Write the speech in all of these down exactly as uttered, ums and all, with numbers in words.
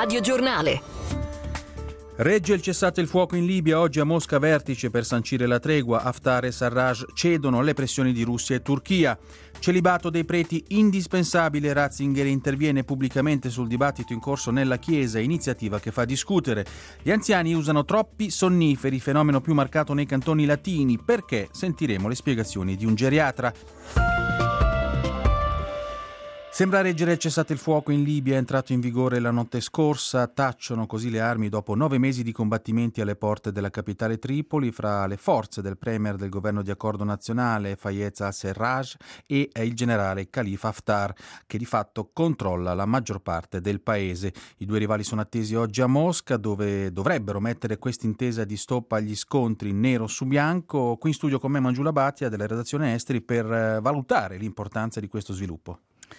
Radio Giornale. Regge il cessate il fuoco in Libia, oggi a Mosca vertice per sancire la tregua. Haftar e Sarraj cedono alle pressioni di Russia e Turchia. Celibato dei preti indispensabile, Ratzinger interviene pubblicamente sul dibattito in corso nella Chiesa, iniziativa che fa discutere. Gli anziani usano troppi sonniferi, fenomeno più marcato nei cantoni latini. Perché? Sentiremo le spiegazioni di un geriatra. Sembra reggere il cessate il fuoco in Libia, è entrato in vigore la notte scorsa, tacciono così le armi dopo nove mesi di combattimenti alle porte della capitale Tripoli fra le forze del premier del governo di accordo nazionale Fayez al-Sarraj e il generale Khalifa Haftar, che di fatto controlla la maggior parte del paese. I due rivali sono attesi oggi a Mosca, dove dovrebbero mettere quest'intesa di stop agli scontri nero su bianco. Qui in studio con me Mangiula Bhatia della redazione Esteri per valutare l'importanza di questo sviluppo.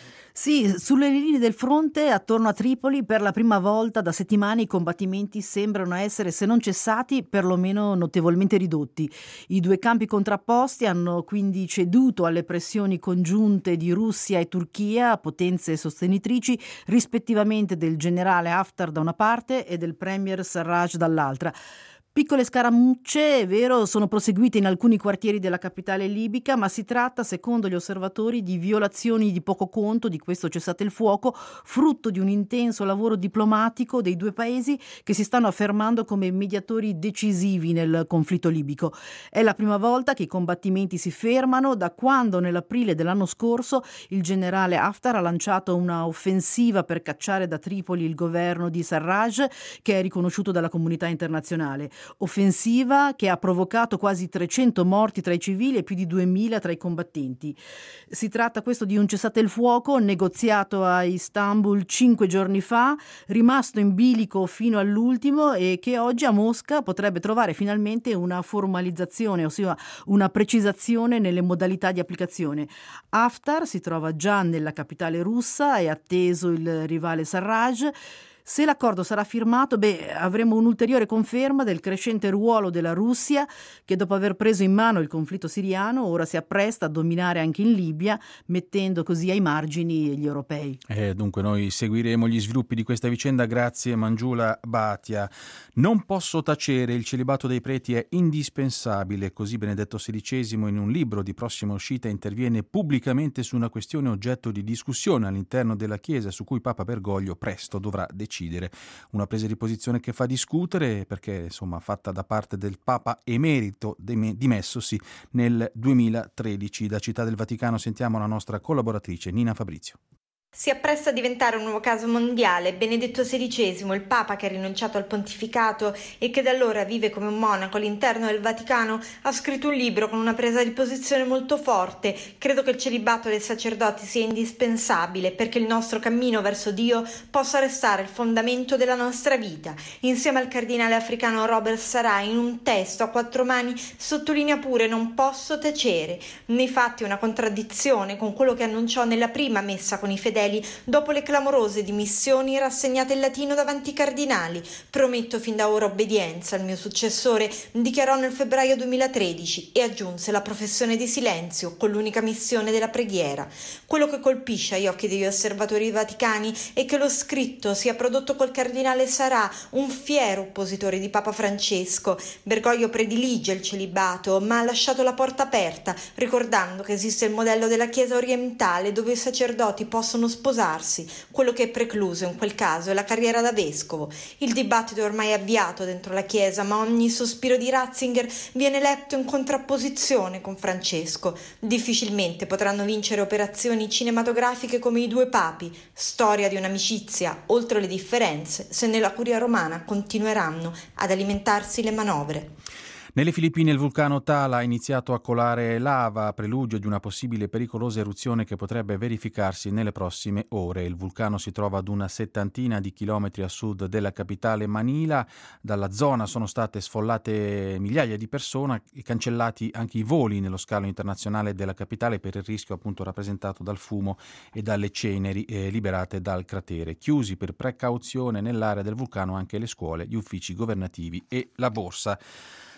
Sì, sulle linee del fronte attorno a Tripoli per la prima volta da settimane i combattimenti sembrano essere, se non cessati, perlomeno notevolmente ridotti. I due campi contrapposti hanno quindi ceduto alle pressioni congiunte di Russia e Turchia, potenze sostenitrici rispettivamente del generale Haftar da una parte e del premier Sarraj dall'altra. Piccole scaramucce, è vero, sono proseguite in alcuni quartieri della capitale libica, ma si tratta, secondo gli osservatori, di violazioni di poco conto di questo cessate il fuoco, frutto di un intenso lavoro diplomatico dei due paesi che si stanno affermando come mediatori decisivi nel conflitto libico. È la prima volta che i combattimenti si fermano da quando nell'aprile dell'anno scorso il generale Haftar ha lanciato una offensiva per cacciare da Tripoli il governo di Sarraj, che è riconosciuto dalla comunità internazionale. Offensiva che ha provocato quasi trecento morti tra i civili e più di duemila tra i combattenti. Si tratta questo di un cessate il fuoco negoziato a Istanbul cinque giorni fa, rimasto in bilico fino all'ultimo e che oggi a Mosca potrebbe trovare finalmente una formalizzazione, ossia una precisazione nelle modalità di applicazione. Haftar si trova già nella capitale russa, è atteso il rivale Sarraj. Se l'accordo sarà firmato, beh, avremo un'ulteriore conferma del crescente ruolo della Russia, che dopo aver preso in mano il conflitto siriano ora si appresta a dominare anche in Libia, mettendo così ai margini gli europei. Eh, dunque noi seguiremo gli sviluppi di questa vicenda. Grazie Mangiula Bhatia. Non posso tacere, il celibato dei preti è indispensabile, così Benedetto sedicesimo in un libro di prossima uscita interviene pubblicamente su una questione oggetto di discussione all'interno della Chiesa, su cui Papa Bergoglio presto dovrà decidere. Una presa di posizione che fa discutere perché insomma fatta da parte del Papa emerito dimessosi nel duemilatredici. Da Città del Vaticano sentiamo la nostra collaboratrice Nina Fabrizio. Si appresta a diventare un nuovo caso mondiale. Benedetto sedicesimo, il Papa che ha rinunciato al pontificato e che da allora vive come un monaco all'interno del Vaticano, ha scritto un libro con una presa di posizione molto forte. Credo che il celibato dei sacerdoti sia indispensabile perché il nostro cammino verso Dio possa restare il fondamento della nostra vita. Insieme al cardinale africano Robert Sarah, in un testo a quattro mani, sottolinea pure non posso tacere. Nei fatti una contraddizione con quello che annunciò nella prima messa con i fedeli dopo le clamorose dimissioni rassegnate in latino davanti ai cardinali. Prometto fin da ora obbedienza al mio successore, dichiarò nel febbraio duemilatredici e aggiunse la professione di silenzio con l'unica missione della preghiera. Quello che colpisce agli occhi degli osservatori vaticani è che lo scritto sia prodotto col cardinale Sarà, un fiero oppositore di Papa Francesco. Bergoglio predilige il celibato, ma ha lasciato la porta aperta, ricordando che esiste il modello della Chiesa orientale dove i sacerdoti possono sposarsi. Quello che è precluso in quel caso è la carriera da vescovo. Il dibattito è ormai avviato dentro la Chiesa, ma ogni sospiro di Ratzinger viene letto in contrapposizione con Francesco. Difficilmente potranno vincere operazioni cinematografiche come I due papi, storia di un'amicizia oltre le differenze, se nella curia romana continueranno ad alimentarsi le manovre. Nelle Filippine il vulcano Tala ha iniziato a colare lava, prelugio di una possibile pericolosa eruzione che potrebbe verificarsi nelle prossime ore. Il vulcano si trova ad una settantina di chilometri a sud della capitale Manila. Dalla zona sono state sfollate migliaia di persone e cancellati anche i voli nello scalo internazionale della capitale per il rischio appunto rappresentato dal fumo e dalle ceneri eh, liberate dal cratere. Chiusi per precauzione nell'area del vulcano anche le scuole, gli uffici governativi e la borsa.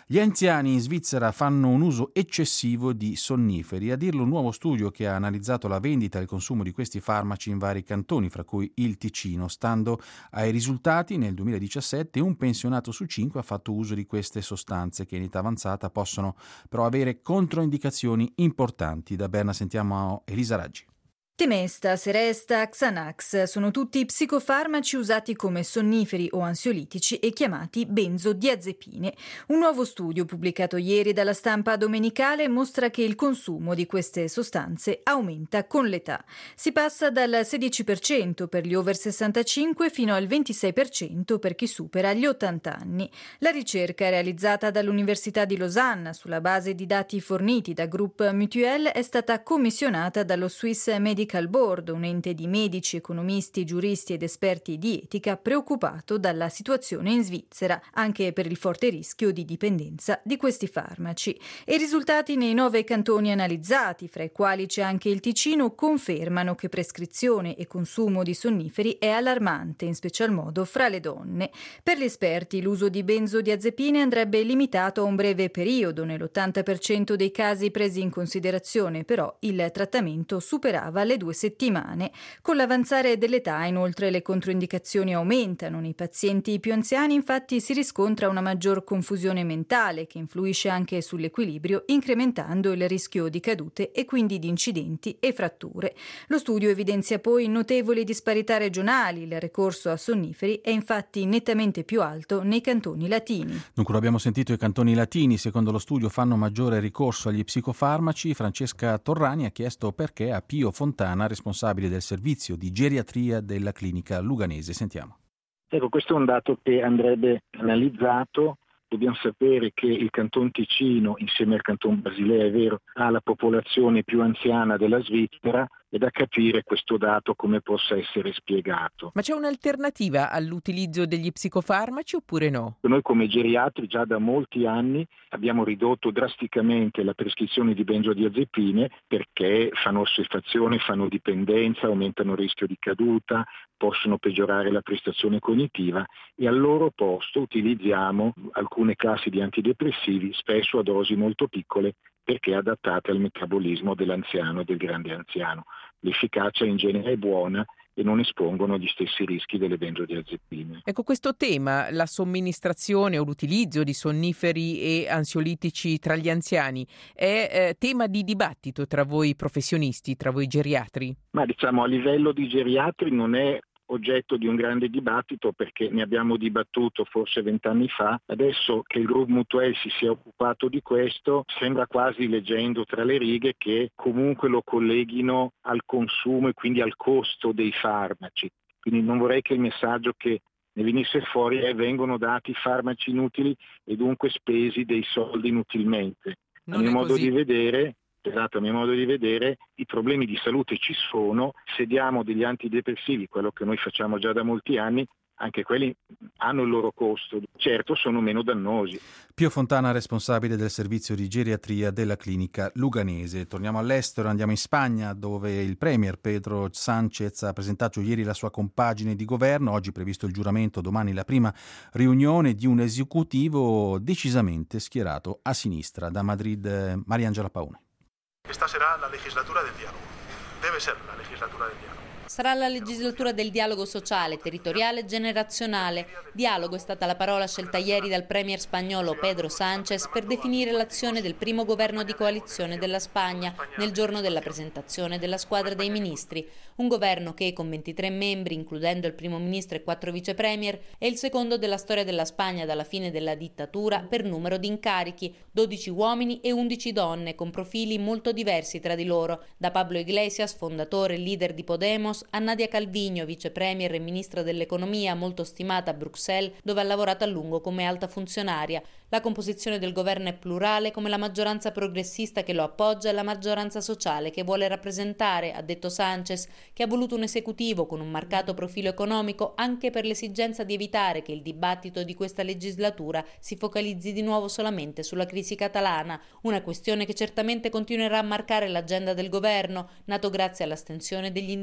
Gli anziani in Svizzera fanno un uso eccessivo di sonniferi, a dirlo un nuovo studio che ha analizzato la vendita e il consumo di questi farmaci in vari cantoni, fra cui il Ticino. Stando ai risultati, nel duemiladiciassette un pensionato su cinque ha fatto uso di queste sostanze che in età avanzata possono però avere controindicazioni importanti. Da Berna sentiamo Elisa Raggi. Temesta, Seresta, Xanax sono tutti psicofarmaci usati come sonniferi o ansiolitici e chiamati benzodiazepine. Un nuovo studio pubblicato ieri dalla Stampa Domenicale mostra che il consumo di queste sostanze aumenta con l'età. Si passa dal sedici per cento per gli over sessantacinque fino al ventisei per cento per chi supera gli ottanta anni. La ricerca realizzata dall'Università di Losanna sulla base di dati forniti da Groupe Mutuelle è stata commissionata dallo Swiss Medical Board, un ente di medici, economisti, giuristi ed esperti di etica preoccupato dalla situazione in Svizzera, anche per il forte rischio di dipendenza di questi farmaci. E i risultati nei nove cantoni analizzati, fra i quali c'è anche il Ticino, confermano che prescrizione e consumo di sonniferi è allarmante, in special modo fra le donne. Per gli esperti l'uso di benzodiazepine andrebbe limitato a un breve periodo. Nell'ottanta per cento dei casi presi in considerazione, però, il trattamento superava le due settimane. Con l'avanzare dell'età, inoltre, le controindicazioni aumentano. Nei pazienti più anziani, infatti, si riscontra una maggior confusione mentale che influisce anche sull'equilibrio, incrementando il rischio di cadute e quindi di incidenti e fratture. Lo studio evidenzia poi notevoli disparità regionali. Il ricorso a sonniferi è infatti nettamente più alto nei cantoni latini. Dunque, lo abbiamo sentito, i cantoni latini, secondo lo studio, fanno maggiore ricorso agli psicofarmaci. Francesca Torrani ha chiesto perché a Pio Fontana, responsabile del servizio di geriatria della clinica luganese. Sentiamo. Ecco, questo è un dato che andrebbe analizzato. Dobbiamo sapere che il Canton Ticino, insieme al Canton Basilea, è vero, ha la popolazione più anziana della Svizzera, è da capire questo dato come possa essere spiegato. Ma c'è un'alternativa all'utilizzo degli psicofarmaci oppure no? Noi come geriatri già da molti anni abbiamo ridotto drasticamente la prescrizione di benzodiazepine perché fanno assuefazione, fanno dipendenza, aumentano il rischio di caduta, possono peggiorare la prestazione cognitiva e al loro posto utilizziamo alcune classi di antidepressivi, spesso a dosi molto piccole, perché adattate al metabolismo dell'anziano e del grande anziano. L'efficacia in genere è buona e non espongono agli stessi rischi delle benzodiazepine. Ecco, questo tema, la somministrazione o l'utilizzo di sonniferi e ansiolitici tra gli anziani, è eh, tema di dibattito tra voi professionisti, tra voi geriatri? Ma diciamo a livello di geriatri non è oggetto di un grande dibattito perché ne abbiamo dibattuto forse vent'anni fa. Adesso che il Groupe Mutuelle si sia occupato di questo, sembra quasi, leggendo tra le righe, che comunque lo colleghino al consumo e quindi al costo dei farmaci. Quindi non vorrei che il messaggio che ne venisse fuori è vengono dati farmaci inutili e dunque spesi dei soldi inutilmente. Non a mio è modo così. di vedere Esatto, a mio modo di vedere i problemi di salute ci sono, se diamo degli antidepressivi, quello che noi facciamo già da molti anni, anche quelli hanno il loro costo, certo sono meno dannosi. Pio Fontana, responsabile del servizio di geriatria della clinica luganese. Torniamo all'estero, andiamo in Spagna dove il premier Pedro Sánchez ha presentato ieri la sua compagine di governo, oggi previsto il giuramento, domani la prima riunione di un esecutivo decisamente schierato a sinistra. Da Madrid, Mariangela Paone. Esta será la legislatura del diálogo. Debe ser la legislatura del diálogo. Sarà la legislatura del dialogo sociale, territoriale e generazionale. Dialogo è stata la parola scelta ieri dal premier spagnolo Pedro Sánchez per definire l'azione del primo governo di coalizione della Spagna nel giorno della presentazione della squadra dei ministri. Un governo che, con ventitré membri, includendo il primo ministro e quattro vicepremier, è il secondo della storia della Spagna dalla fine della dittatura per numero di incarichi, dodici uomini e undici donne, con profili molto diversi tra di loro, da Pablo Iglesias, fondatore e leader di Podemos, a Nadia Calviño, vicepremier e ministra dell'economia, molto stimata a Bruxelles, dove ha lavorato a lungo come alta funzionaria. La composizione del governo è plurale, come la maggioranza progressista che lo appoggia e la maggioranza sociale che vuole rappresentare, ha detto Sánchez, che ha voluto un esecutivo con un marcato profilo economico anche per l'esigenza di evitare che il dibattito di questa legislatura si focalizzi di nuovo solamente sulla crisi catalana, una questione che certamente continuerà a marcare l'agenda del governo, nato grazie all'astensione degli indipendentisti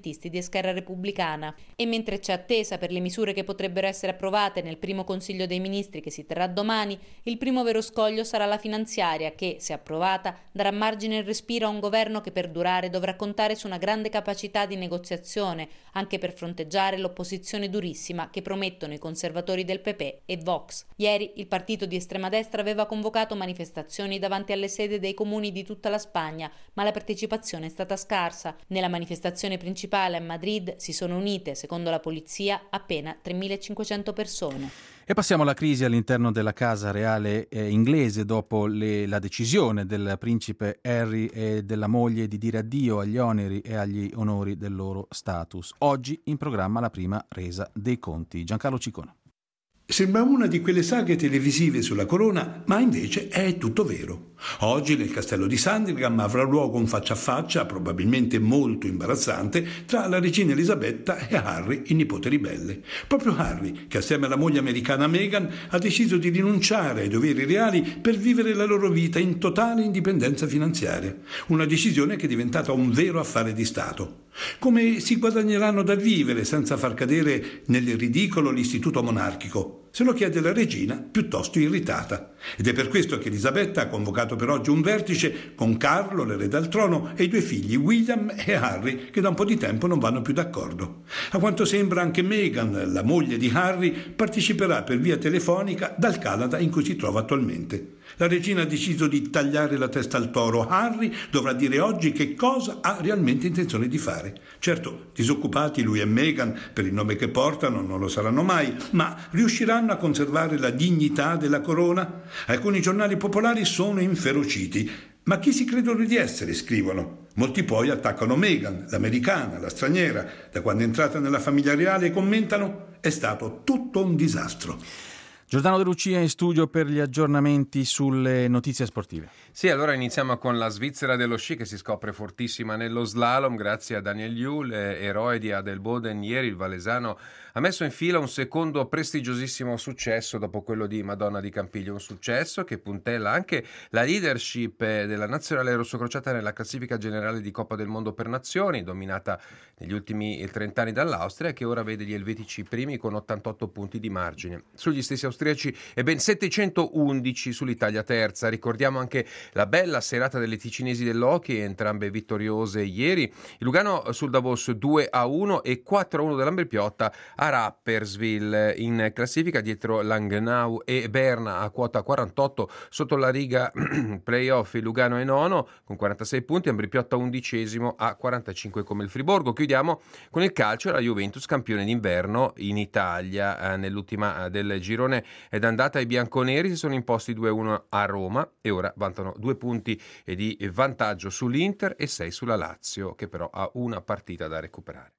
indipendentisti di Scherra Repubblicana. E mentre c'è attesa per le misure che potrebbero essere approvate nel primo Consiglio dei Ministri che si terrà domani, il primo vero scoglio sarà la finanziaria che, se approvata, darà margine e respiro a un governo che per durare dovrà contare su una grande capacità di negoziazione, anche per fronteggiare l'opposizione durissima che promettono i conservatori del P P e Vox. Ieri il partito di estrema destra aveva convocato manifestazioni davanti alle sedi dei comuni di tutta la Spagna, ma la partecipazione è stata scarsa. Nella manifestazione principale a Madrid si sono unite, secondo la polizia, appena tremilacinquecento persone. E passiamo alla crisi all'interno della Casa Reale eh, inglese dopo le, la decisione del principe Harry e della moglie di dire addio agli oneri e agli onori del loro status. Oggi in programma la prima resa dei conti. Giancarlo Ciccone. Sembra una di quelle saghe televisive sulla corona, ma invece è tutto vero. Oggi nel castello di Sandringham avrà luogo un faccia a faccia, probabilmente molto imbarazzante, tra la regina Elisabetta e Harry, il nipote ribelle. Proprio Harry, che assieme alla moglie americana Meghan ha deciso di rinunciare ai doveri reali per vivere la loro vita in totale indipendenza finanziaria. Una decisione che è diventata un vero affare di Stato. Come si guadagneranno da vivere senza far cadere nel ridicolo l'istituto monarchico? Se lo chiede la regina, piuttosto irritata. Ed è per questo che Elisabetta ha convocato per oggi un vertice con Carlo, l'erede al trono, e i due figli William e Harry, che da un po' di tempo non vanno più d'accordo. A quanto sembra anche Meghan, la moglie di Harry, parteciperà per via telefonica dal Canada in cui si trova attualmente. La regina ha deciso di tagliare la testa al toro. Harry dovrà dire oggi che cosa ha realmente intenzione di fare. Certo, disoccupati lui e Meghan per il nome che portano non lo saranno mai, ma riusciranno a conservare la dignità della corona? Alcuni giornali popolari sono inferociti. Ma chi si credono di essere, scrivono. Molti poi attaccano Meghan, l'americana, la straniera. Da quando è entrata nella famiglia reale, commentano, è stato tutto un disastro. Giordano De Lucia in studio per gli aggiornamenti sulle notizie sportive. Sì, allora iniziamo con la Svizzera dello sci che si scopre fortissima nello slalom grazie a Daniel Juhl, eroe di Adelboden. Ieri il valesano ha messo in fila un secondo prestigiosissimo successo dopo quello di Madonna di Campiglio, un successo che puntella anche la leadership della nazionale rossocrociata nella classifica generale di Coppa del Mondo per Nazioni, dominata negli ultimi trenta anni dall'Austria, che ora vede gli elvetici primi con ottantotto punti di margine. Sugli stessi austriaci e ben settecentoundici sull'Italia terza. Ricordiamo anche la bella serata delle ticinesi dell'hockey, entrambe vittoriose ieri. Il Lugano sul Davos due a uno e quattro a uno dell'Ambrepiotta a Rapperswil. In classifica dietro Langnau e Berna a quota quarantotto, sotto la riga playoff il Lugano è nono con quarantasei punti, Ambrepiotta undicesimo a quarantacinque come il Friburgo. Chiudiamo con il calcio, la Juventus campione d'inverno in Italia. Eh, nell'ultima del girone ed andata i bianconeri si sono imposti due a uno a Roma e ora vantano due punti di vantaggio sull'Inter e sei sulla Lazio, che però ha una partita da recuperare.